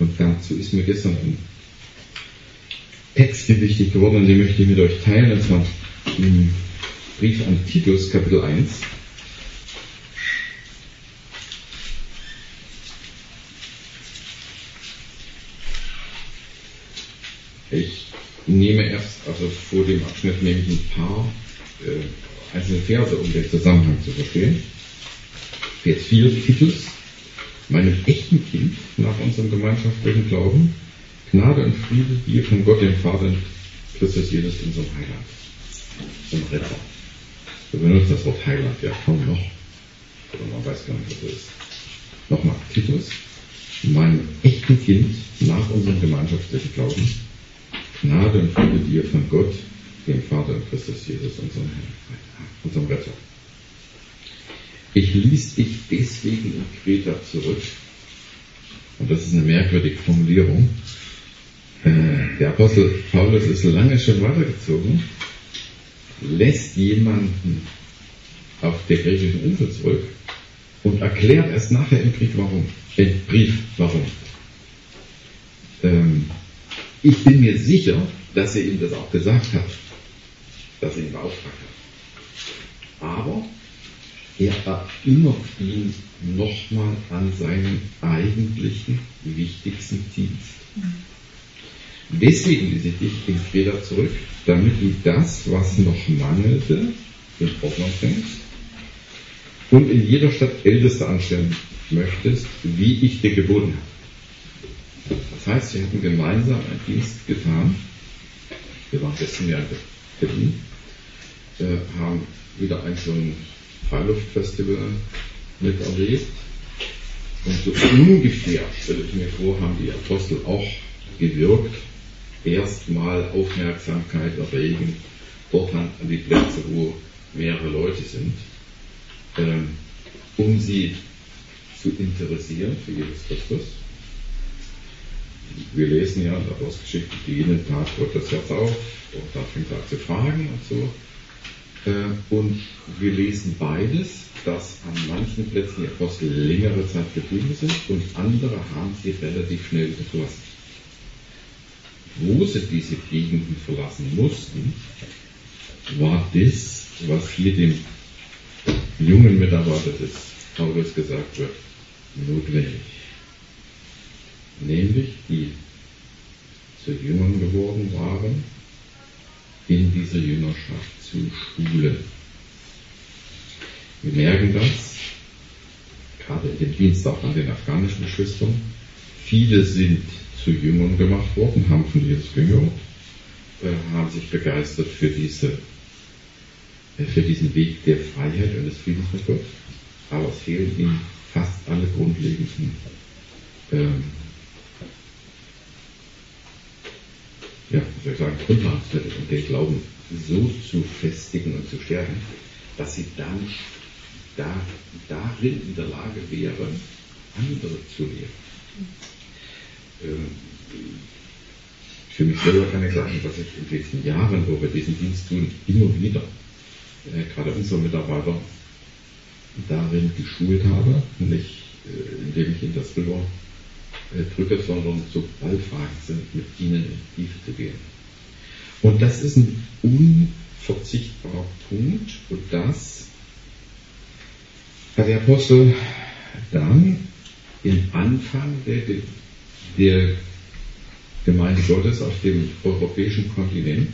Und dazu ist mir gestern ein Text wichtig geworden, und den möchte ich mit euch teilen. Das war im Brief an Titus, Kapitel 1. Ich nehme erst, also vor dem Abschnitt nehme ich ein paar einzelne Verse, um den Zusammenhang zu verstehen. Vers 4, Titus, meinem echten Kind nach unserem gemeinschaftlichen Glauben, Gnade und Friede dir von Gott, dem Vater und Christus Jesus, unserem Heiland, unserem Retter. Wir benutzen das Wort Heiland ja kaum noch, oder man weiß gar nicht, was das ist. Nochmal, Titus, meinem echten Kind nach unserem gemeinschaftlichen Glauben, Gnade und Friede dir von Gott, dem Vater und Christus Jesus, unserem Retter. Ich ließ dich deswegen in Kreta zurück, und das ist eine merkwürdige Formulierung. Der Apostel Paulus ist lange schon weitergezogen, lässt jemanden auf der griechischen Insel zurück und erklärt erst nachher im Brief warum. Ich bin mir sicher, dass er ihm das auch gesagt hat, dass er ihn beauftragt hat. Aber er erinnert ihn nochmal an seinen eigentlichen, wichtigsten Dienst. Deswegen ließ ich dich in Kreta zurück, damit du das, was noch mangelte, in Ordnung bringst und in jeder Stadt Älteste anstellen möchtest, wie ich dir geboten habe. Das heißt, wir hatten gemeinsam einen Dienst getan. Wir waren gestern Jahr in Berlin, haben wieder ein so ein Freiluftfestival miterlebt. Und so ungefähr, stelle ich mir vor, haben die Apostel auch gewirkt. Erstmal Aufmerksamkeit erregen, dort an die Plätze, wo mehrere Leute sind, um sie zu interessieren für Jesus Christus. Wir lesen ja in der Apostelgeschichte, jeden Tag wird das Herz auf und da fängt er an zu fragen und so. Und wir lesen beides, dass an manchen Plätzen die Apostel längere Zeit geblieben sind und andere haben sie relativ schnell verlassen. Wo sie diese Gegenden verlassen mussten, war das, was hier dem jungen Mitarbeiter des Paulus gesagt wird, notwendig. Nämlich die zu Jüngern geworden waren, in dieser Jüngerschaft zu schulen. Wir merken das, gerade in dem Dienst auch an den afghanischen Geschwistern. Viele sind zu Jüngern gemacht worden, haben von Jesus gehört, haben sich begeistert für diesen Weg der Freiheit und des Friedens mit Gott. Aber es fehlen ihnen fast alle grundlegenden Grundlagenmittel, um den Glauben so zu festigen und zu stärken, dass sie dann darin in der Lage wären, andere zu lehren. Für mich selber kann ich sagen, dass ich in diesen Jahren, wo wir diesen Dienst tun, immer wieder, gerade unsere Mitarbeiter, darin geschult habe, nicht indem ich ihnen das rüber drücke, sondern sobald Fragen sind, mit ihnen in die Tiefe zu gehen. Und das ist ein unverzichtbarer Punkt, und das hat der Apostel dann im Anfang der Gemeinde Gottes auf dem europäischen Kontinent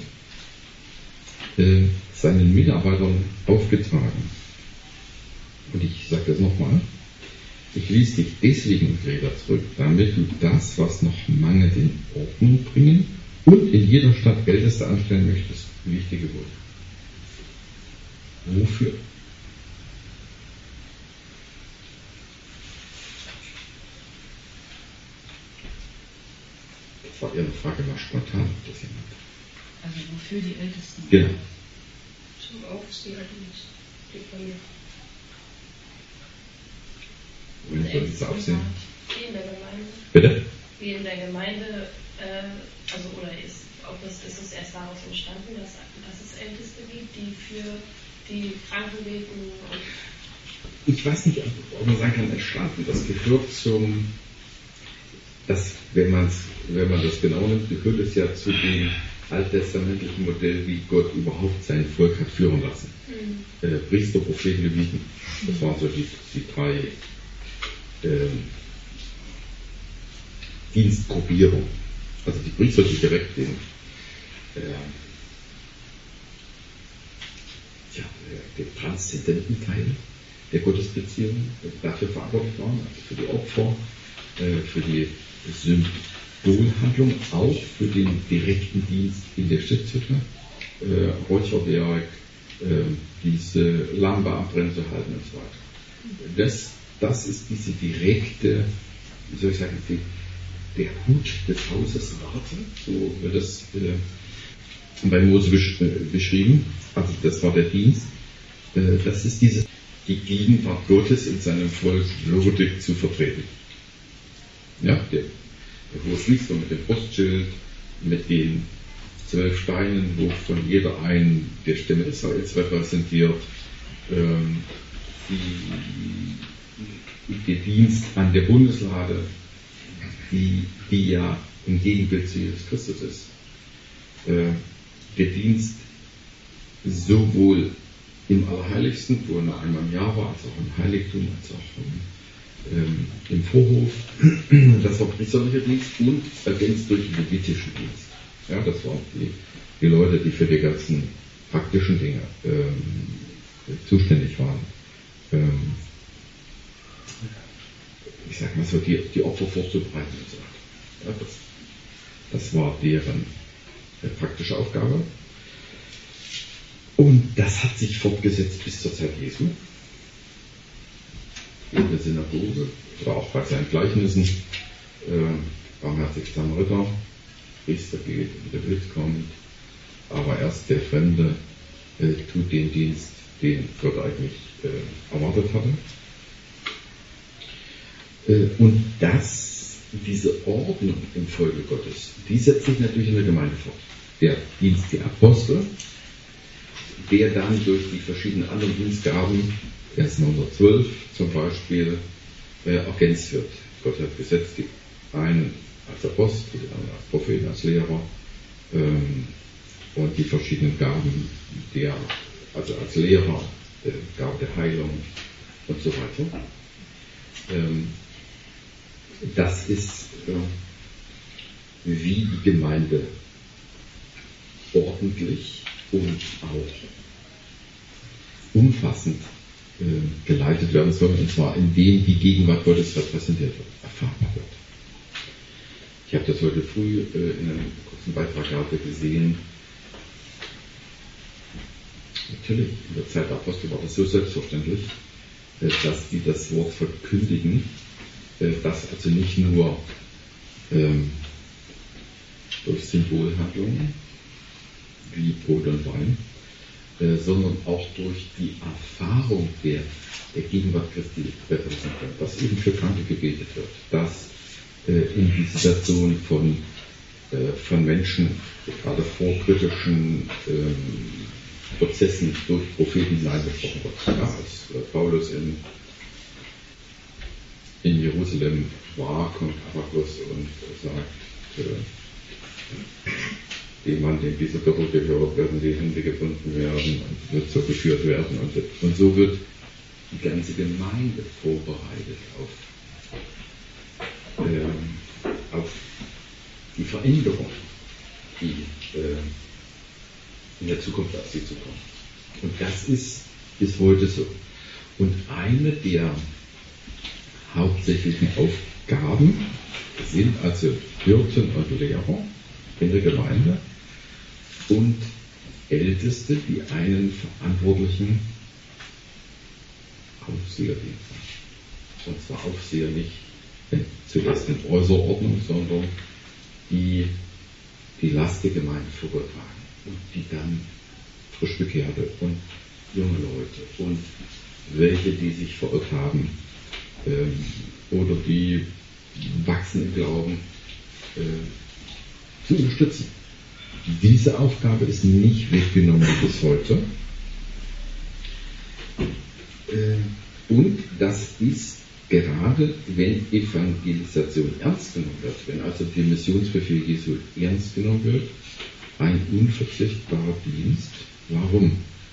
seinen Mitarbeitern aufgetragen. Und ich sage das nochmal, ich ließ dich deswegen in Kreta zurück, damit du das, was noch mangelt, in Ordnung bringen und in jeder Stadt Älteste anstellen möchtest, wie ich dir geboten habe. Wofür? Das war Ihre Frage, war spontan, ob das jemand. Also wofür die Ältesten? Genau. Zum Aufsehen die Familie. Wohin soll das aufsehen? Wie in der Gemeinde. Bitte? Wie in der Gemeinde, ist es erst daraus entstanden, dass es Älteste gibt, die für die Kranken beten? Und Ich weiß nicht, ob man sagen kann, entstanden. Das gehört das, wenn man das genau nimmt, gehört es ja zu dem alttestamentlichen Modell, wie Gott überhaupt sein Volk hat führen lassen. Priester, Propheten, Leviten. Das waren so die drei Dienstgruppierungen. Also die Priester, die direkt den transzendenten Teil der Gottesbeziehung dafür verantwortlich waren, also für die Opfer, für die Symbolhandlung, auch für den direkten Dienst in der Stiftshütte, Räucherwerk, diese Lampe am Brennen zu halten und so weiter. Das ist diese direkte, wie soll ich sagen, der Hut des Hauses Warte, so wird das bei Mose beschrieben. Also das war der Dienst. Das ist die Gegenwart Gottes in seinem Volk würdig zu vertreten. Ja, der Hohepriester mit dem Brustschild, mit den 12 Steinen, wovon jeder einen der Stämme Israels repräsentiert, der Dienst an der Bundeslade, die ja im Gegenbild zu Jesus Christus ist. Der Dienst sowohl im Allerheiligsten, wo er nur einmal im Jahr war, als auch im Heiligtum, als auch im Vorhof. Das war priesterlicher Dienst und ergänzt durch den levitischen Dienst. Ja, das waren die Leute, die für die ganzen praktischen Dinge zuständig waren. Ich sag mal so, die Opfer vorzubereiten und so weiter. Ja, das war deren praktische Aufgabe. Und das hat sich fortgesetzt bis zur Zeit Jesu. In der Synagoge oder auch bei seinen Gleichnissen, barmherzig Samariter, Priester geht und der Wirt kommt, aber erst der Fremde tut den Dienst, den Gott eigentlich erwartet hatte. Und diese Ordnung im Volke Gottes, die setzt sich natürlich in der Gemeinde fort. Der Dienst der Apostel, der dann durch die verschiedenen anderen Dienstgaben, 1. 112 zum Beispiel, ergänzt wird. Gott hat gesetzt, die einen als Apostel, die anderen als Propheten, als Lehrer, und die verschiedenen Gaben, also als Lehrer, Gabe der Heilung und so weiter. Das ist, wie die Gemeinde ordentlich und auch umfassend geleitet werden soll, und zwar indem die Gegenwart Gottes repräsentiert wird, erfahrbar wird. Ich habe das heute früh in einem kurzen Beitrag gerade gesehen. Natürlich, in der Zeit der Apostel war das so selbstverständlich, dass die das Wort verkündigen, das also nicht nur durch Symbolhandlungen wie Brot und Wein, sondern auch durch die Erfahrung der Gegenwart Christi repräsentiert wird, dass eben für Kranke gebetet wird, dass in Visitation von Menschen, gerade vor kritischen Prozessen durch Propheten hineingesprochen wird. Ja, als Paulus in Jerusalem war, kommt Abakus und sagt, dem Mann, dem diese Gürtel gehört, werden die Hände gebunden werden und wird so geführt werden. Und so wird die ganze Gemeinde vorbereitet auf die Veränderung, die in der Zukunft auf sie zukommt. Und das ist bis heute so. Und eine der hauptsächlichen Aufgaben sind also Hirten und Lehrer in der Gemeinde und Älteste, die einen verantwortlichen Aufseherdienst haben. Und zwar Aufseher nicht zuerst in äußerer Ordnung, sondern die Last der Gemeinde vor Gott tragen und die dann frisch Bekehrte und junge Leute und welche, die sich verirrt haben oder die wachsen im Glauben, zu unterstützen. Diese Aufgabe ist nicht weggenommen bis heute. Und das ist gerade wenn Evangelisation ernst genommen wird, wenn also der Missionsbefehl Jesu ernst genommen wird, ein unverzichtbarer Dienst. Warum?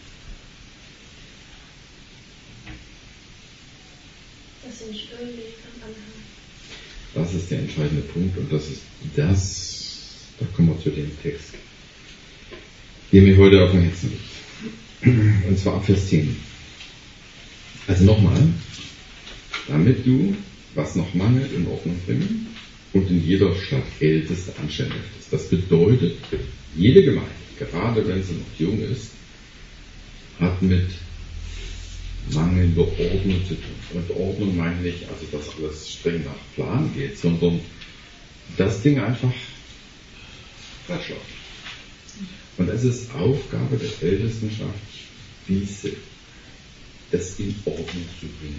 Dass sie nicht irgendwie anhören. Das ist der entscheidende Punkt und da kommen wir zu dem Text, der mir heute auf dem Herzen liegt. Und zwar ab Vers 10. Also nochmal, damit du, was noch mangelt, in Ordnung bringen und in jeder Stadt Älteste anstellen möchtest. Das bedeutet, jede Gemeinde, gerade wenn sie noch jung ist, hat mit mangelnder Ordnung zu tun. Und Ordnung meine nicht, also dass alles streng nach Plan geht, sondern das Ding einfach falsch läuft. Und es ist Aufgabe der Ältestenschaft, das in Ordnung zu bringen.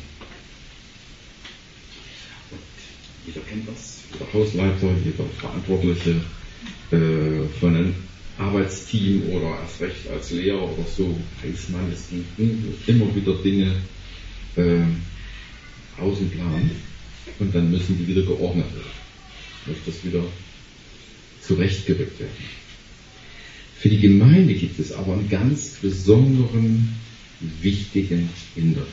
Und jeder kennt das, jeder Hausleiter, jeder Verantwortliche von einem Arbeitsteam oder erst recht als Lehrer oder so, weiß man, es gibt immer wieder Dinge aus dem Plan und dann müssen die wieder geordnet werden. Muss das wieder zurechtgerückt werden. Für die Gemeinde gibt es aber einen ganz besonderen, wichtigen Hintergrund.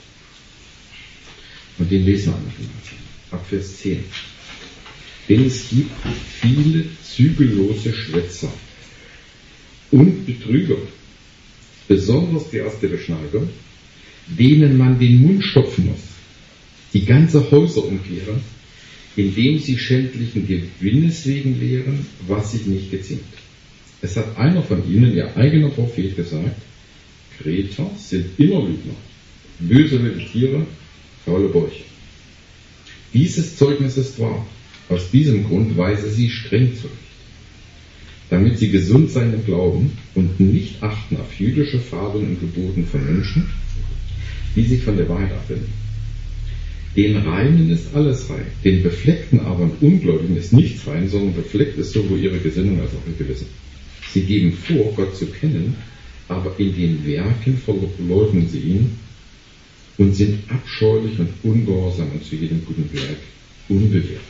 Und den lesen wir einmal ab Vers 10. Denn es gibt viele zügellose Schwätzer und Betrüger, besonders die erste Beschneider, denen man den Mund stopfen muss, die ganze Häuser umkehren, indem sie schändlichen Gewinnes wegen lehren, was sich nicht geziemt. Es hat einer von ihnen, ihr eigener Prophet, gesagt, Kreter sind immer Lügner, böse wilde Tiere, faule Bäuche. Dieses Zeugnis ist wahr. Aus diesem Grund weise sie streng zurecht, damit sie gesund sein im Glauben und nicht achten auf jüdische Fabeln und Geboten von Menschen, die sich von der Wahrheit abwenden. Den Reinen ist alles rein, den Befleckten aber und Ungläubigen ist nichts rein, sondern befleckt ist sowohl ihre Gesinnung als auch ihr Gewissen. Sie geben vor, Gott zu kennen, aber in den Werken verleugnen sie ihn und sind abscheulich und ungehorsam und zu jedem guten Werk unbewehrt.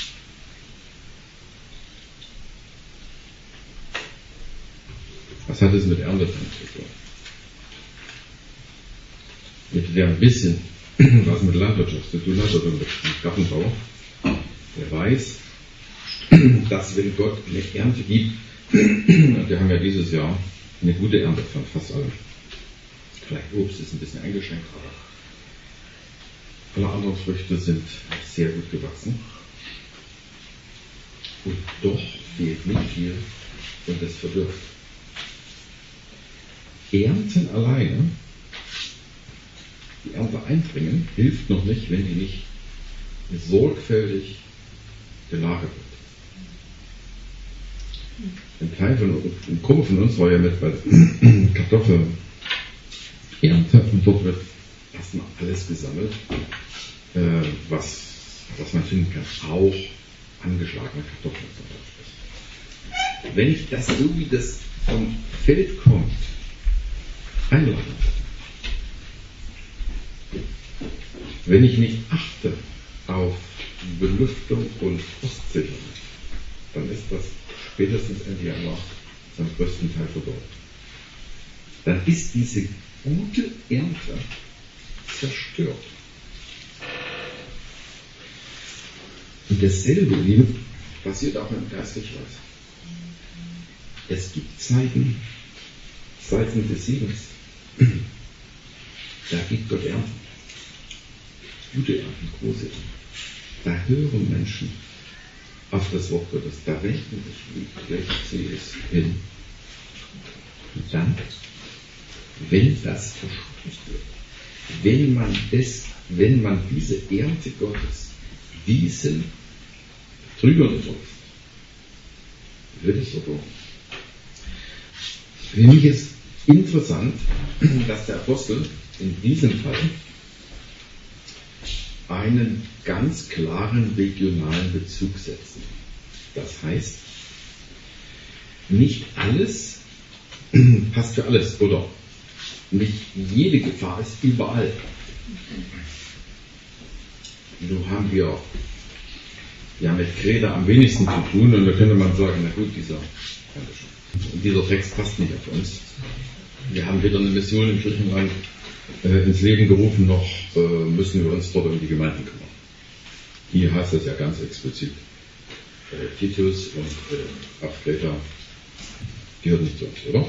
Was hat es mit Ernte zu tun? Mit der ein bisschen was mit Landwirtschaft zu tun hat oder mit Gartenbau, der weiß, dass wenn Gott eine Ernte gibt, und wir haben ja dieses Jahr eine gute Ernte von fast allem. Vielleicht Obst ist ein bisschen eingeschränkt, aber alle anderen Früchte sind sehr gut gewachsen. Und doch fehlt nicht viel und es verwirft. Ernten alleine, die Ernte einbringen, hilft noch nicht, wenn die nicht sorgfältig gelagert wird. Ein Kumpel von uns war ja mit bei Kartoffelernte und dort wird erstmal alles gesammelt, was man finden kann, auch angeschlagene Kartoffeln zum Beispiel. Wenn ich das so wie das vom Feld kommt, einlagern, wenn ich nicht achte auf Belüftung und Frostsicherung, dann ist das spätestens Ende Januar zum größten Teil verdorben. Dann ist diese gute Ernte zerstört. Und dasselbe, Liebe, passiert auch im Geistlichkeit. Es gibt Zeiten des Segens. Da gibt Gott Ernten. Gute Ernten, große Ernten. Da hören Menschen auf das Wort Gottes. Da wenden sich, wie schlecht sie es hin. Und dann, wenn das verschüttet wird, wenn man diese Ernte Gottes diesen Trügern unterwirft, wird es verloren. Für mich ist interessant, dass der Apostel in diesem Fall einen ganz klaren regionalen Bezug setzt. Das heißt, nicht alles passt für alles, oder nicht jede Gefahr ist überall. Nun haben wir ja mit Kreta am wenigsten zu tun und da könnte man sagen, na gut, dieser Text passt nicht auf uns. Wir haben weder eine Mission in Griechenland ins Leben gerufen, noch müssen wir uns dort um die Gemeinden kümmern. Hier heißt das ja ganz explizit. Titus und auf Kreta gehört nicht zu uns, oder?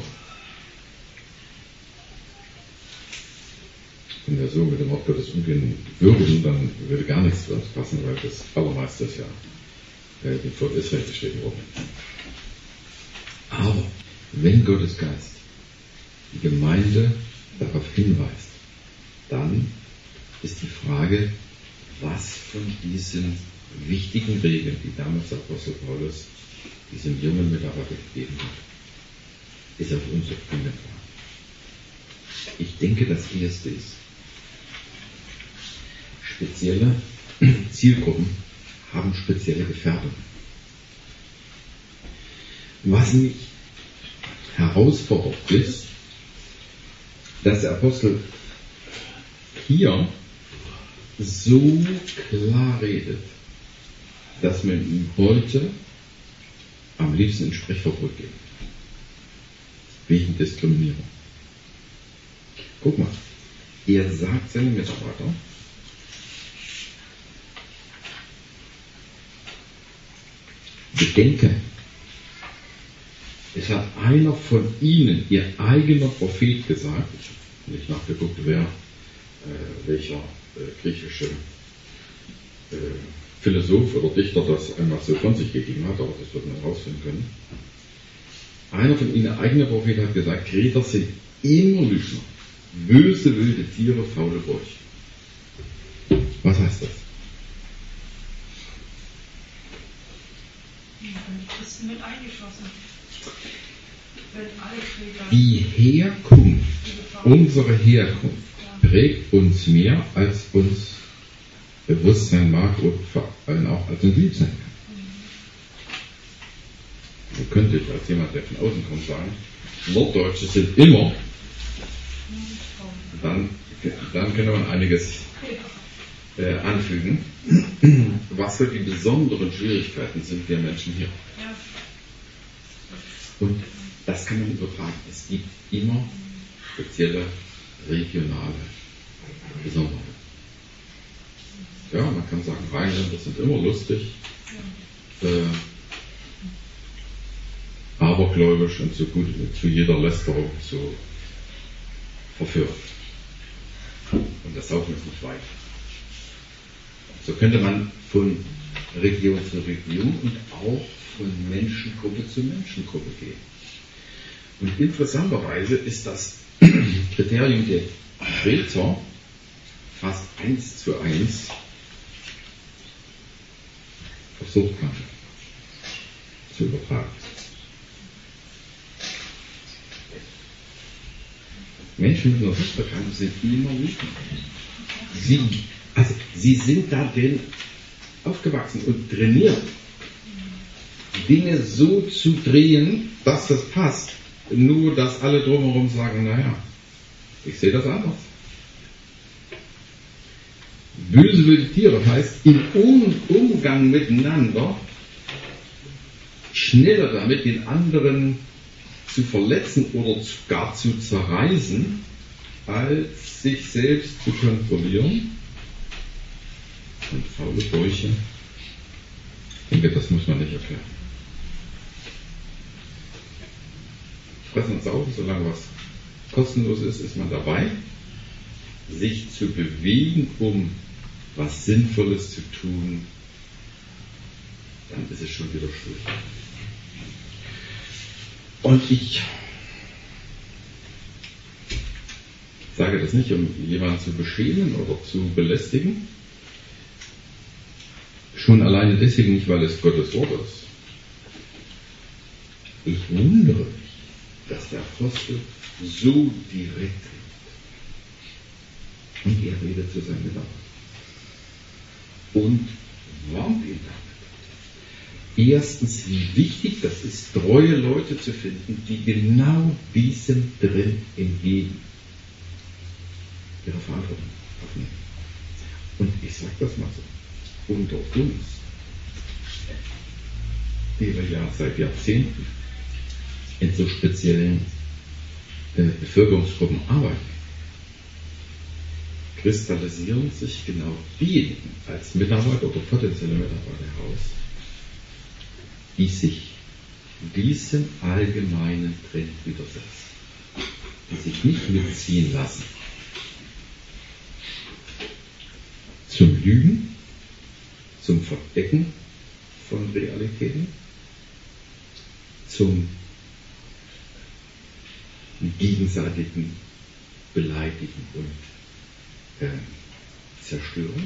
Wenn wir so mit dem Wort Gottes umgehen würden, dann würde gar nichts zu uns passen, weil das Allermeiste ist ja dem Volk Israel geschrieben worden. Aber wenn Gottes Geist die Gemeinde darauf hinweist, dann ist die Frage, was von diesen wichtigen Regeln, die damals Apostel Paulus diesem jungen Mitarbeiter gegeben hat, ist auf uns anwendbar. Ich denke, das Erste ist, spezielle Zielgruppen haben spezielle Gefährdungen. Was mich herausfordert ist, dass der Apostel hier so klar redet, dass man ihm heute am liebsten ein Sprechverbot gibt. Wegen Diskriminierung. Guck mal, er sagt seinen Mitarbeitern, bedenke, es hat einer von ihnen, ihr eigener Prophet, gesagt, ich habe nicht nachgeguckt, welcher griechische Philosoph oder Dichter das einmal so von sich gegeben hat, aber das wird man herausfinden können. Einer von ihnen, ihr eigener Prophet, hat gesagt, Kreter sind immer Lügner, böse wilde Tiere, faule Bräuche. Was heißt das? Christen mit eingeschlossen. Wenn alle Krieger Die Herkunft, unsere Herkunft, prägt uns mehr, als uns bewusst sein mag und vor allem auch als uns lieb sein kann. So könnte ich als jemand, der von außen kommt, sagen, Norddeutsche sind immer, dann könnte man einiges anfügen. Was für die besonderen Schwierigkeiten sind der Menschen hier? Und das kann man übertragen. Es gibt immer spezielle regionale Besonderheiten. Ja, man kann sagen, Rheinländer sind immer lustig, abergläubisch und so gut zu jeder Lästerung so verführt. Und das saugt uns nicht weit. So könnte man von Region zu Region und auch von Menschengruppe zu Menschengruppe gehen. Und interessanterweise ist das Kriterium der Kreter fast 1:1 auf Suchtkampf zu übertragen. Menschen mit einer Suchterkrankung sind immer Lügner. Sie sind darin aufgewachsen und trainiert, Dinge so zu drehen, dass das passt. Nur, dass alle drumherum sagen, naja, ich sehe das anders. Böse wilde Tiere heißt, im Umgang miteinander schneller damit, den anderen zu verletzen oder gar zu zerreißen, als sich selbst zu kontrollieren. Und faule Bäuche, ich denke, das muss man nicht erklären. Fressen und saugen, solange was kostenlos ist, ist man dabei. Sich zu bewegen, um was Sinnvolles zu tun, dann ist es schon wieder schwierig. Und ich sage das nicht, um jemanden zu beschämen oder zu belästigen. Schon alleine deswegen nicht, weil es Gottes Wort ist. Ich wundere mich, dass der Apostel so direkt redet. Und er redet zu seinen Mitarbeitern. Und warnt ihn damit. Erstens, wie wichtig das ist, treue Leute zu finden, die genau diesem drin entgegen ihre Verantwortung aufnehmen. Und ich sage das mal so. unter uns, die wir ja seit Jahrzehnten in so speziellen Bevölkerungsgruppen arbeiten, kristallisieren sich genau diejenigen als Mitarbeiter oder potenzielle Mitarbeiter heraus, die sich diesem allgemeinen Trend widersetzen, die sich nicht mitziehen lassen zum Lügen, zum Verdecken von Realitäten, zum gegenseitigen Beleidigen und Zerstören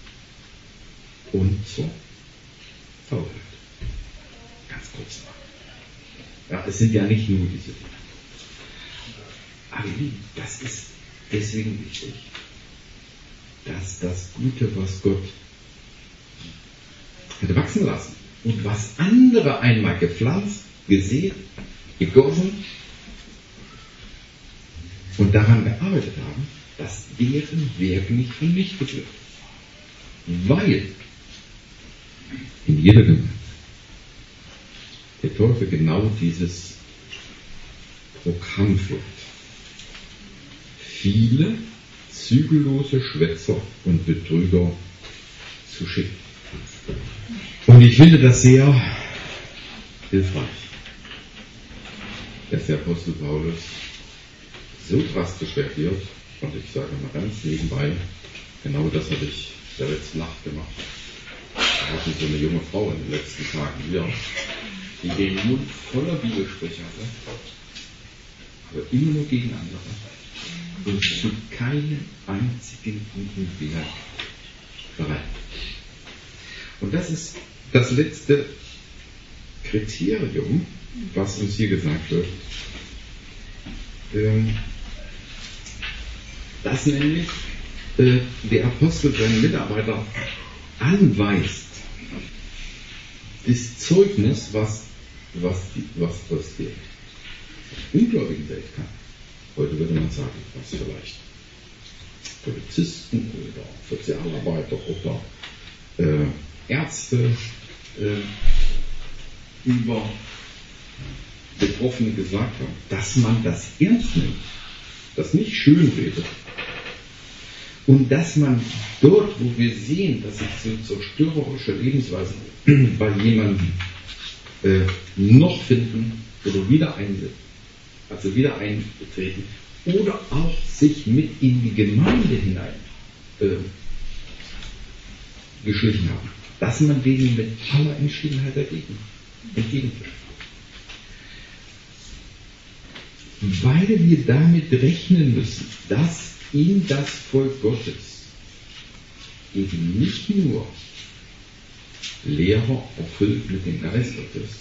und zur Faulheit. Ganz kurz mal. Ja, es sind ja nicht nur diese Dinge. Aber das ist deswegen wichtig, dass das Gute, was Gott hat wachsen lassen und was andere einmal gepflanzt, gesät, gegossen und daran gearbeitet haben, dass deren Werk nicht vernichtet wird. Weil in jeder Gemeinde der Teufel genau dieses Programm führt. Viele zügellose Schwätzer und Betrüger zu schicken. Und ich finde das sehr hilfreich, dass der Apostel Paulus so drastisch reagiert. Und ich sage mal ganz nebenbei, genau das habe ich der letzten Nacht gemacht. Da hatte so eine junge Frau in den letzten Tagen hier, die den Mund voller Bibelsprüche hatte, aber immer nur gegen andere und zu keinem einzigen guten Werk bereit. Und das ist das letzte Kriterium, was uns hier gesagt wird, dass nämlich der Apostel seinen Mitarbeiter anweist, das Zeugnis, was aus der ungläubigen Welt kann. Heute würde man sagen, was vielleicht Polizisten oder Sozialarbeiter oder Ärzte über Betroffene gesagt haben, dass man das ernst nimmt, das nicht schön redet und dass man dort, wo wir sehen, dass sich so zerstörerische Lebensweisen bei jemandem noch finden oder wieder eintreten oder auch sich mit in die Gemeinde hinein geschlichen haben, dass man denen mit aller Entschiedenheit entgegentritt. Weil wir damit rechnen müssen, dass in das Volk Gottes eben nicht nur Lehrer erfüllt mit dem Geist Gottes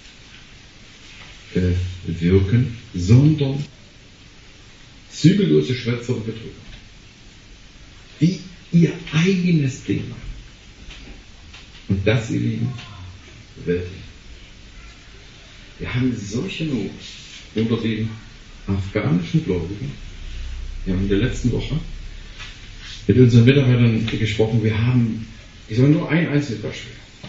wirken, sondern zügellose Schwätzer und Betrüger, die ihr eigenes Ding machen. Und das, ihr Lieben, weltlich. Wir haben solche Not unter den afghanischen Gläubigen. Wir haben in der letzten Woche mit unseren Mitarbeitern gesprochen. Wir haben, ich sage nur ein Einzelbeispiel.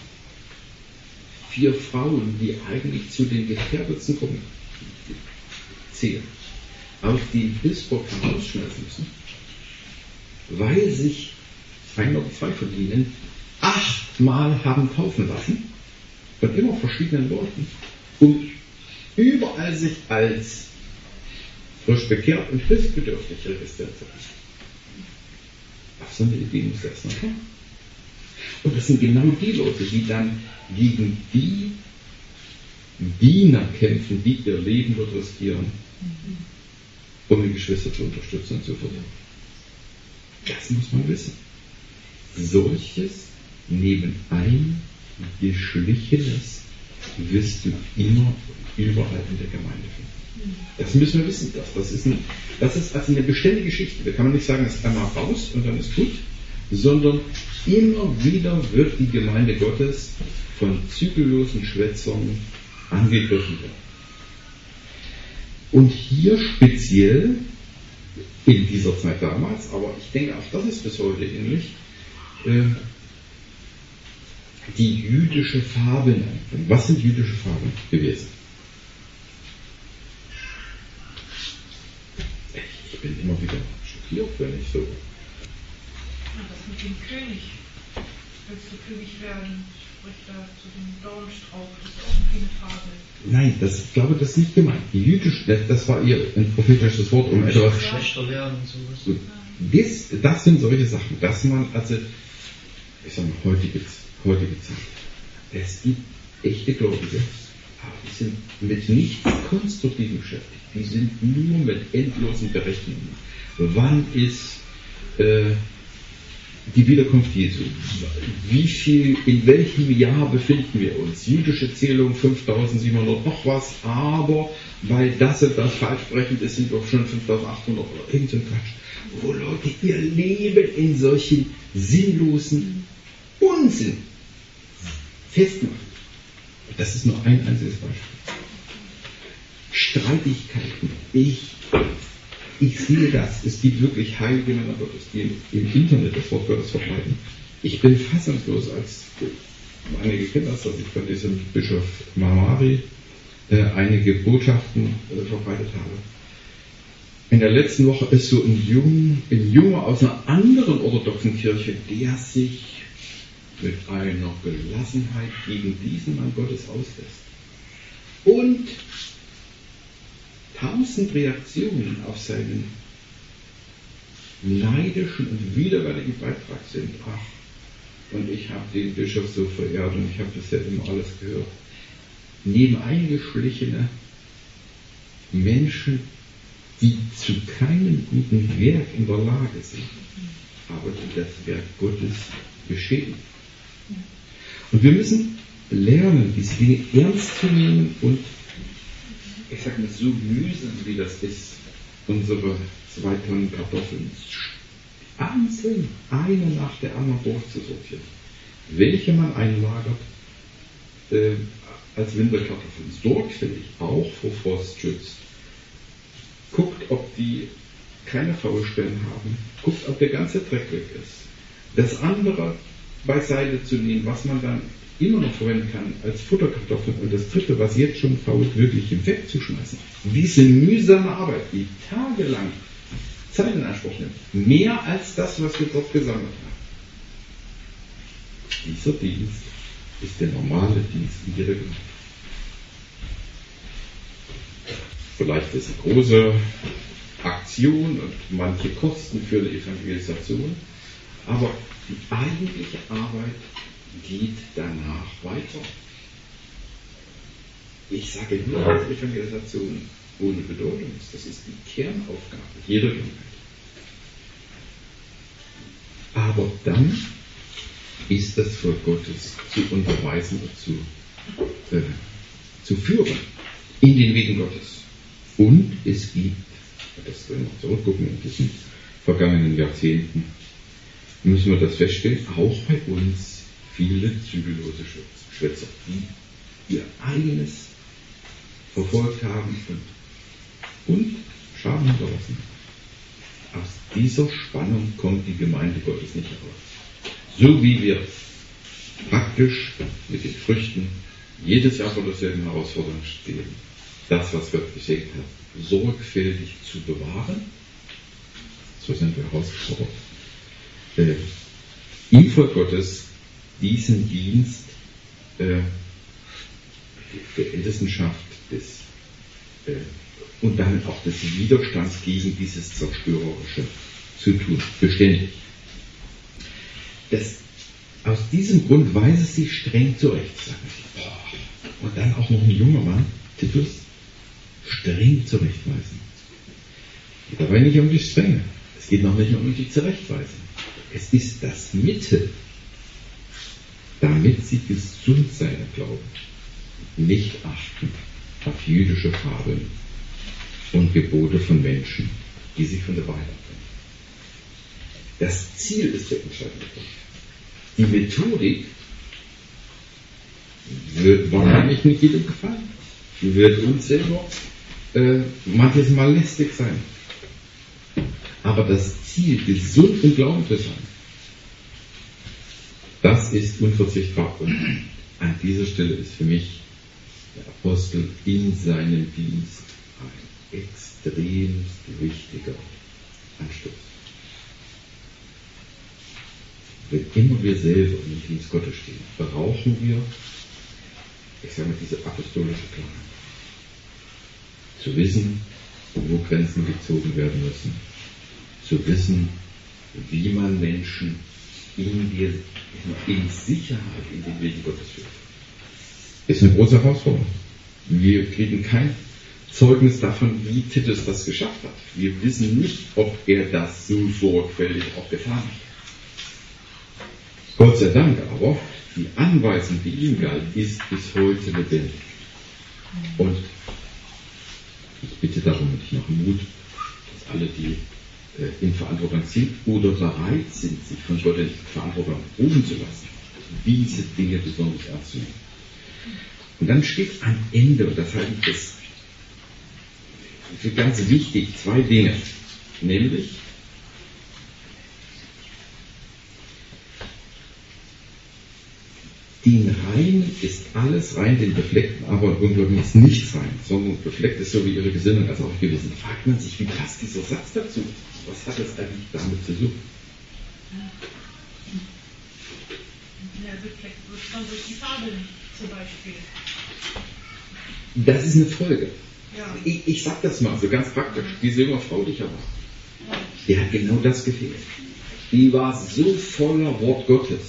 4 Frauen, die eigentlich zu den gefährdetsten Gruppen zählen, auf die Hilfsprogramm ausschmelzen müssen, weil sich ein oder 2 von ihnen 8-mal haben taufen lassen, von immer verschiedenen Leuten, und überall sich als frisch bekehrt und hilfsbedürftig registriert haben. Was so eine Idee muss das noch haben? Und das sind genau die Leute, die dann gegen die Diener kämpfen, die ihr Leben dort riskieren, um die Geschwister zu unterstützen und zu versorgen. Das muss man wissen. Solches nebenein geschlichenes wirst du immer überall in der Gemeinde finden. Das müssen wir wissen. Das ist also eine beständige Geschichte. Da kann man nicht sagen, es ist einmal raus und dann ist gut, sondern immer wieder wird die Gemeinde Gottes von zügellosen Schwätzern angegriffen werden. Und hier speziell in dieser Zeit damals, aber ich denke auch das ist bis heute ähnlich, die jüdische Fabeln anfangen. Was sind jüdische Fabeln gewesen? Ich bin immer wieder schockiert, wenn ich so... Das mit dem König. Willst du König werden? Spricht da zu dem Dornstrauch. Das ist auch keine Fabel. Nein, ich glaube, das ist nicht gemeint. Die jüdische, das war ihr ein prophetisches Wort, um etwas... Schlechter werden und sowas. Das sind solche Sachen, dass man, also, ich sag mal, heutige Zeit, es gibt echte Gläubige, aber die sind mit nichts Konstruktivem beschäftigt. Die sind nur mit endlosen Berechnungen. Wann ist die Wiederkunft Jesu? In welchem Jahr befinden wir uns? Jüdische Zählung 5700 noch was, aber weil das und das falschsprechend ist, sind wir schon 5800 oder irgend so ein Quatsch. Wo Leute ihr Leben in solchen sinnlosen Unsinn festmachen. Das ist nur ein einziges Beispiel. Streitigkeiten. Ich sehe das. Es gibt wirklich heilige Männer Gottes, die im Internet das Wort Gottes verbreiten. Ich bin fassungslos, als einige kennen das, dass ich von diesem Bischof Mamari einige Botschaften verbreitet habe. In der letzten Woche ist so ein Junge aus einer anderen orthodoxen Kirche, der sich mit einer Gelassenheit gegen diesen Mann Gottes auslässt. Und 1000 Reaktionen auf seinen neidischen und widerwärtigen Beitrag sind. Und ich habe den Bischof so verehrt und ich habe das ja immer alles gehört. Neben eingeschlichene Menschen, die zu keinem guten Werk in der Lage sind, aber die das Werk Gottes beschädigen. Und wir müssen lernen, diese Dinge ernst zu nehmen und, ich sage mal, so mühsam wie das ist, unsere 2 Tonnen Kartoffeln einzeln, eine nach der anderen durchzusortieren, welche man einlagert als Winterkartoffeln, sorgfältig auch vor Frost schützt. Guckt, ob die keine Faulstellen haben, guckt, ob der ganze Dreck weg ist. Das andere beiseite zu nehmen, was man dann immer noch verwenden kann als Futterkartoffeln, und das dritte, was jetzt schon fault, wirklich wegzuschmeißen. Diese mühsame Arbeit, die tagelang Zeit in Anspruch nimmt, mehr als das, was wir dort gesammelt haben. Dieser Dienst ist der normale Dienst in jeder Gemeinde. Vielleicht ist eine große Aktion und manche Kosten für die Evangelisation, aber die eigentliche Arbeit geht danach weiter. Ich sage nur, dass Evangelisation ohne Bedeutung ist. Das ist die Kernaufgabe jeder Gemeinde. Aber dann ist das Volk Gottes zu unterweisen und zu führen in den Wegen Gottes. Und es gibt, das wenn wir zurückgucken in diesen vergangenen Jahrzehnten, müssen wir das feststellen, auch bei uns viele zügellose Schwätzer, die ihr eigenes verfolgt haben und Schaden hinterlassen. Aus dieser Spannung kommt die Gemeinde Gottes nicht heraus. So wie wir praktisch mit den Früchten jedes Jahr vor derselben Herausforderung stehen, das, was Gott gesegnet hat, sorgfältig zu bewahren, so sind wir herausgefordert, im Volk Gottes diesen Dienst der Ältestenschaft und damit auch des Widerstands gegen dieses Zerstörerische zu tun, beständig. Aus diesem Grund weiß es sich streng zurecht, sagen sie. Und dann auch noch ein junger Mann, Titus, streng zurechtweisen. Es geht dabei nicht um die Strenge, es geht noch nicht um die Zurechtweisung. Es ist das Mittel, damit sie gesund sein im Glauben, nicht achten auf jüdische Fabeln und Gebote von Menschen, die sich von der Wahrheit abwenden. Das Ziel ist der entscheidende Punkt. Die Methodik wird wahrscheinlich nicht jedem gefallen. Die wird uns selber manches Mal lästig sein. Aber das Ziel, gesund im Glauben zu sein, Das ist unverzichtbar. Und an dieser Stelle ist für mich der Apostel in seinem Dienst ein extremst wichtiger Anstoß. Wenn immer wir selber im Dienst Gottes stehen, brauchen wir, ich sage mal, diese apostolische Klarheit. Zu wissen, wo Grenzen gezogen werden müssen. Zu wissen, wie man Menschen in Sicherheit in den Wegen Gottes führt. Ist eine große Herausforderung. Wir kriegen kein Zeugnis davon, wie Titus das geschafft hat. Wir wissen nicht, ob er das so sorgfältig auch getan hat. Gott sei Dank aber, die Anweisung, die ihm galt, ist bis heute lebendig. Und ich bitte darum, ich mache Mut, dass alle, die in Verantwortung sind oder bereit sind, sich von Gott in Verantwortung rufen zu lassen, diese Dinge besonders ernst zu nehmen. Und dann steht am Ende, und das halte ich für ganz wichtig, zwei Dinge, nämlich den Reinen ist alles rein, den Befleckten aber unglaublich ist nichts rein, sondern befleckt ist so wie ihre Gesinnung, also auch gewesen. Da fragt man sich, wie passt dieser Satz dazu? Was hat es eigentlich damit zu suchen? Ja, befleckt wird schon durch die Farbe zum Beispiel. Das ist eine Folge. Ja. Ich sag das mal so ganz praktisch. Diese junge Frau, die ich war, die hat genau das gefehlt. Die war so voller Wort Gottes,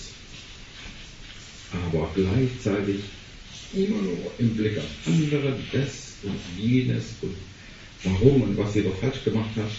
aber gleichzeitig immer nur im Blick auf andere, das und jenes und warum und was sie doch falsch gemacht hat.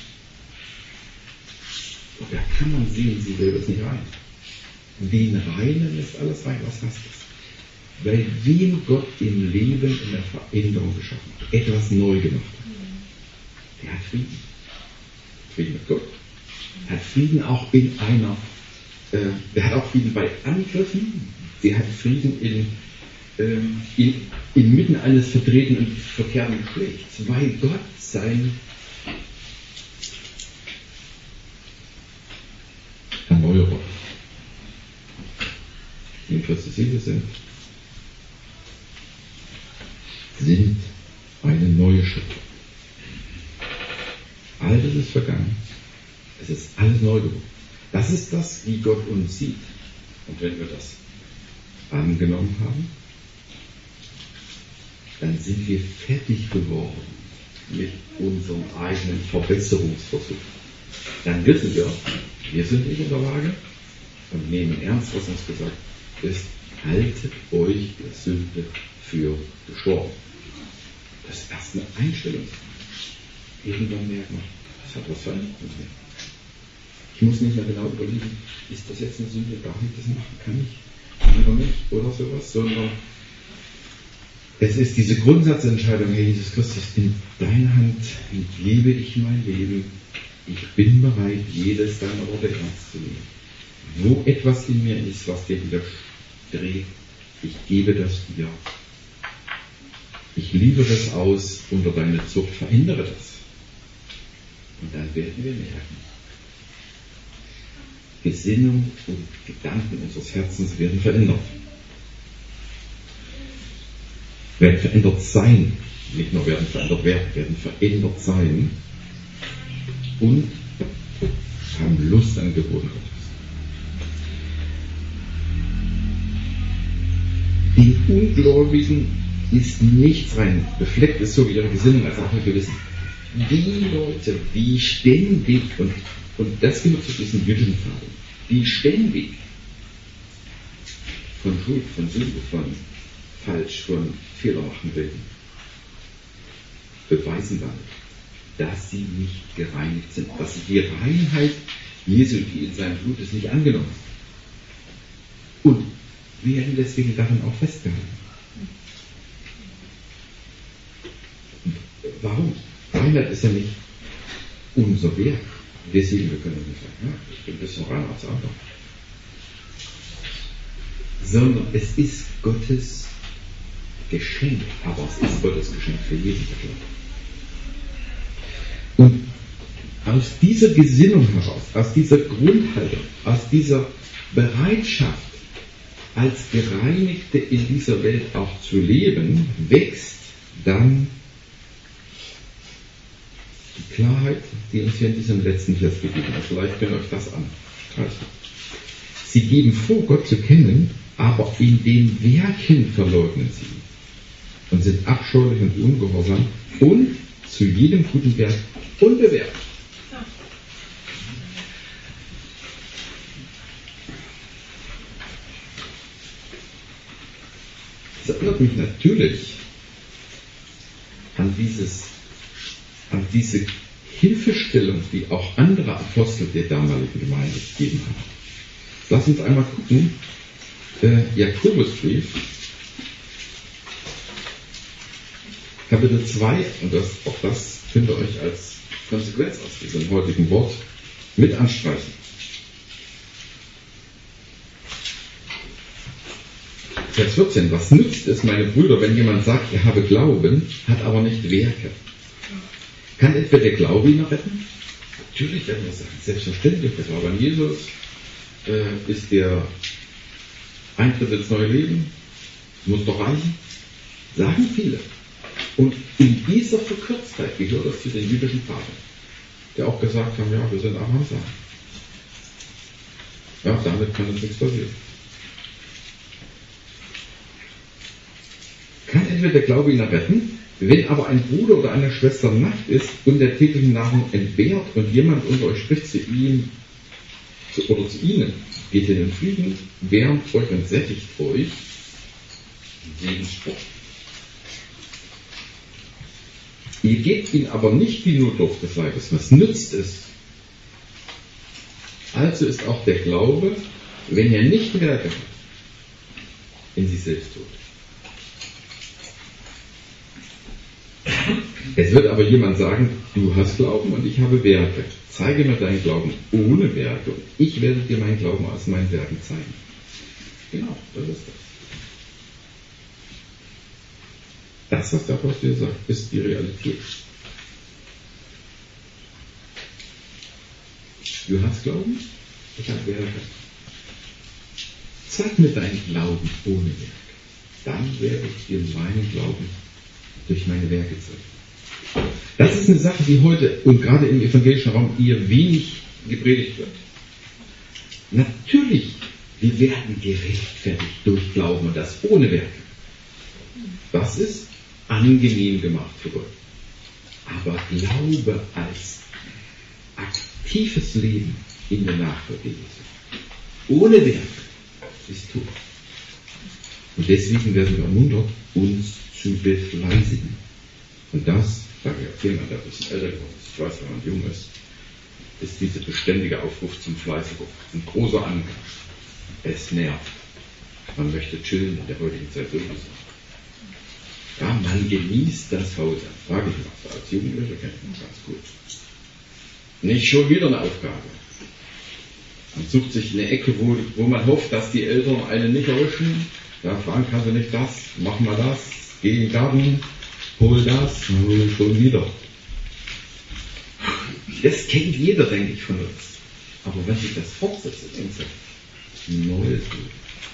Und da kann man sehen, sie will das nicht rein. Den Reinen ist alles rein. Was heißt das? Weil wen Gott im Leben in der Veränderung geschaffen hat, etwas neu gemacht hat, der hat Frieden. Frieden mit Gott. Hat Frieden auch in einer, der hat auch Frieden bei Angriffen, der hat Frieden inmitten eines verdrehten und verkehrten Geschlechts, weil Gott sein Erneuerer in Christus Jesus sind eine neue Schöpfung. Altes ist vergangen. Es ist alles neu geworden. Das ist das, wie Gott uns sieht. Und wenn wir das angenommen haben, dann sind wir fertig geworden mit unserem eigenen Verbesserungsversuch. Dann wissen wir sind nicht in der Lage und nehmen ernst, was uns gesagt ist, haltet euch der Sünde für gestorben. Das ist erst eine Einstellung. Irgendwann merkt man, das hat was verändert mit mir. Ich muss nicht mehr genau überlegen, ist das jetzt eine Sünde, darf ich das machen, kann ich oder nicht oder sowas, sondern es ist diese Grundsatzentscheidung, Herr Jesus Christus, in deiner Hand lebe ich mein Leben. Ich bin bereit, jedes deiner Worte ernst zu nehmen. Wo etwas in mir ist, was dir widerstrebt, ich gebe das dir. Ich liefere es aus unter deine Zucht, verändere das. Und dann werden wir merken, Gesinnung und Gedanken unseres Herzens werden verändert. Werden verändert sein, nicht nur werden verändert werden, werden verändert sein und haben Lust an Geboten Gottes. Den Ungläubigen ist nichts rein, befleckt ist so wie ihre Gesinnung als auch ihr Gewissen. Die Leute, die ständig, und das gehört zu diesen jüdischen Fragen, die ständig von Schuld, von Sünde, von falsch, von Fehler machen willen, beweisen dann, dass sie nicht gereinigt sind, dass sie die Reinheit Jesu, die in seinem Blut ist, nicht angenommen haben. Und werden deswegen darin auch festgehalten. Und warum? Reinheit ist ja nicht unser Werk. Deswegen, wir können nicht sagen, ja, ich bin ein bisschen reiner als andere. Sondern es ist Gottes Geschenk, aber es ist Gottes Geschenk für jeden Glauben. Und aus dieser Gesinnung heraus, aus dieser Grundhaltung, aus dieser Bereitschaft, als Gereinigte in dieser Welt auch zu leben, wächst dann die Klarheit, die uns hier in diesem letzten Vers gegeben hat. Vielleicht könnt ihr euch das anstreichen. Sie geben vor, Gott zu kennen, aber in den Werken verleugnen sie und sind abscheulich und ungehorsam und zu jedem guten Werk unbewährt. Das erinnert mich natürlich an diese Hilfestellung, die auch andere Apostel der damaligen Gemeinde gegeben haben. Lass uns einmal gucken, Jakobusbrief, Kapitel 2, und auch das könnt ihr euch als Konsequenz aus diesem heutigen Wort mit anstreichen. Vers 14, was nützt es, meine Brüder, wenn jemand sagt, er habe Glauben, hat aber nicht Werke? Kann etwa der Glaube ihn retten? Natürlich werden wir sagen, selbstverständlich, der Glaube an Jesus ist der Eintritt ins neue Leben, muss doch reichen, sagen viele. Und in dieser Verkürztheit gehört das zu den jüdischen Pfaden, die auch gesagt haben, ja, wir sind Abrahams Samen. Ja, damit kann uns nichts passieren. Kann entweder der Glaube ihn retten, wenn aber ein Bruder oder eine Schwester nackt ist und der täglichen Nahrung entbehrt und jemand unter euch spricht zu ihm oder zu ihnen, geht in den Frieden, wärmt euch und sättigt euch, Segensspruch. Ihr gebt ihn aber nicht die Notdurft des Leibes. Was nützt es? Also ist auch der Glaube, wenn er nicht Werke hat, in sich selbst tot. Es wird aber jemand sagen, du hast Glauben und ich habe Werke. Zeige mir deinen Glauben ohne Werke und ich werde dir meinen Glauben aus meinen Werken zeigen. Genau, das ist das. Das, was der Apostel sagt, ist die Realität. Du hast Glauben, ich habe Werke. Zeig mir deinen Glauben ohne Werke. Dann werde ich dir meinen Glauben durch meine Werke zeigen. Das ist eine Sache, die heute und gerade im evangelischen Raum eher wenig gepredigt wird. Natürlich, wir werden gerechtfertigt durch Glauben und das ohne Werke. Das ist angenehm gemacht für Gott. Aber Glaube als aktives Leben in der Nachfolge Jesu, ohne Werke, ist tot. Und deswegen werden wir ermuntert, uns zu befleißigen. Und das, sage ich auch jemand, der ein bisschen älter geworden ist, ich weiß, wenn man jung ist dieser beständige Aufruf zum Fleiß ein großer Angang. Es nervt. Man möchte chillen in der heutigen Zeit sowieso. Ja, man genießt das Faulsein. Frage ich mich, als Jugendlicher kennt man ganz gut. Nicht schon wieder eine Aufgabe. Man sucht sich eine Ecke, wo man hofft, dass die Eltern einen nicht erwischen. Ja, fragen, kannst du nicht das, mach mal das, geh in den Garten, hol das, schon wieder. Das kennt jeder, denke ich, von uns. Aber wenn sich das fortsetzt, neues Leben,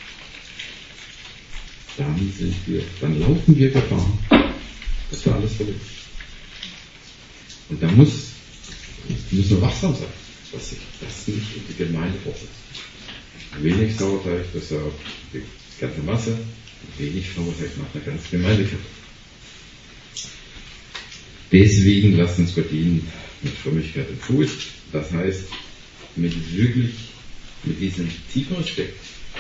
dann laufen wir Gefahr, dass wir alles verlieren. Und da müssen wir wachsam sein, dass sich das nicht in die Gemeinde fortsetzt. Wenig Sauerteig, das ist ja die ganze Masse, wenig Sauerteig macht eine ganze Gemeinde kaputt. Deswegen lasst uns Gott dienen mit Frömmigkeit und Furcht. Das heißt, mit diesem tiefen Respekt,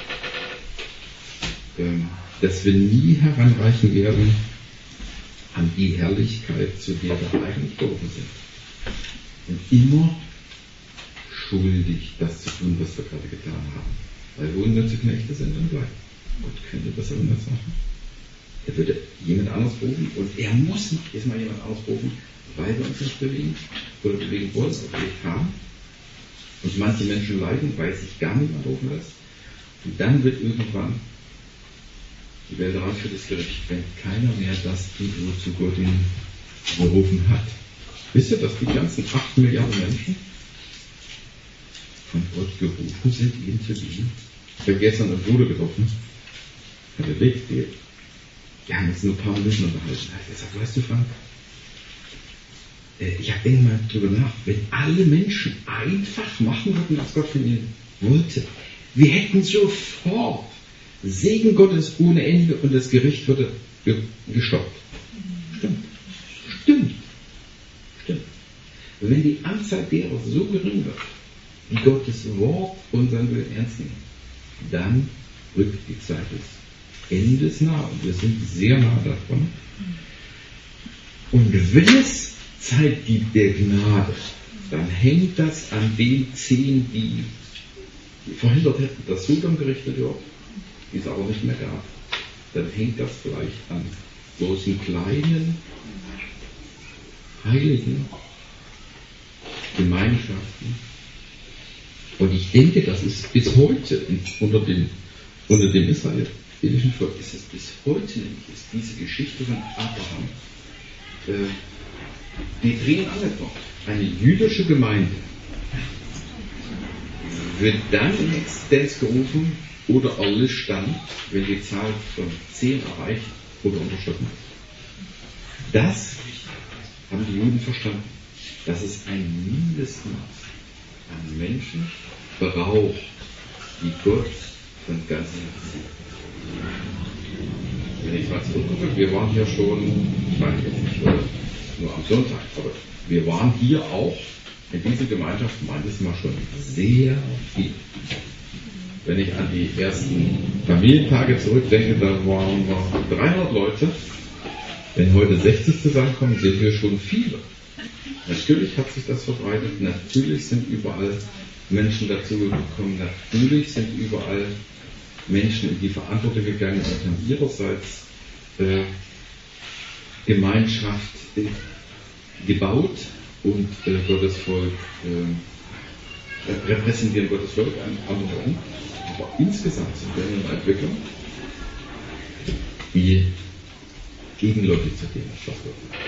dass wir nie heranreichen werden an die Herrlichkeit, zu der wir eigentlich berufen sind. Und immer schuldig, das zu tun, was wir gerade getan haben. Weil wir unnütze Knechte sind und bleiben. Gott könnte das anders machen. Er würde jemand anderes berufen und er muss noch erstmal jemand anderes berufen, weil wir uns nicht bewegen oder bewegen wollen oder bewegt haben. Und manche Menschen leiden, weil sich gar niemand berufen lässt. Und dann wird irgendwann die Welt reif für das Gericht, wenn keiner mehr das tut, wozu Gott ihn berufen hat. Wisst ihr, dass die ganzen 8 Milliarden Menschen von Gott gerufen sind, ihm zu dienen? Ich habe gestern einen Bruder getroffen, hat er weggeht. Wir haben uns nur ein paar Minuten unterhalten. Er hat gesagt, weißt du, Frank, ich habe irgendwann mal drüber nach, wenn alle Menschen einfach machen würden, was Gott von ihnen wollte, wir hätten sofort Segen Gottes ohne Ende und das Gericht würde gestoppt. Stimmt. Wenn die Anzahl derer so gering wird, die Gottes Wort und sein Willen ernst nehmen, dann rückt die Zeit des Endes nahe. Und wir sind sehr nah davon. Und wenn es Zeit gibt der Gnade, dann hängt das an den 10, die verhindert hätten, dass Sodom gerichtet wird, die es aber nicht mehr gab. Dann hängt das vielleicht an bloßen kleinen, heiligen Gemeinschaften. Und ich denke, das ist bis heute unter dem israelischen Volk ist es bis heute nämlich, ist diese Geschichte von Abraham, die drehen alle dort. Eine jüdische Gemeinde wird dann in Existenz gerufen oder erlischt dann, wenn die Zahl von 10 erreicht oder unterschritten ist. Das haben die Juden verstanden, dass es ein Mindestmaß an Menschen braucht, die Gott von ganzem Herzen liebt. Wenn ich mal zurückgucke, wir waren hier schon, ich weiß jetzt nicht, nur am Sonntag, aber wir waren hier auch in dieser Gemeinschaft manches Mal schon sehr viel. Wenn ich an die ersten Familientage zurückdenke, da waren wir 300 Leute. Wenn heute 60 zusammenkommen, sind wir schon viele. Natürlich hat sich das verbreitet, natürlich sind überall Menschen dazu gekommen, natürlich sind überall Menschen in die Verantwortung gegangen und haben ihrerseits Gemeinschaft gebaut und Gottes Volk repräsentieren Gottes Volk an anderen Orten. Aber insgesamt sind wir in einer Entwicklung, die gegenläufig zu dem ist, was Gott will.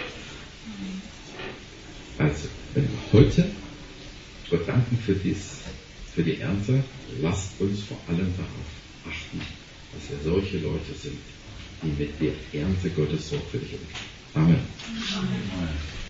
Also, wenn wir heute Gott danken für die Ernte, lasst uns vor allem darauf achten, dass wir solche Leute sind, die mit der Ernte Gottes sorgfältig umgehen. Amen.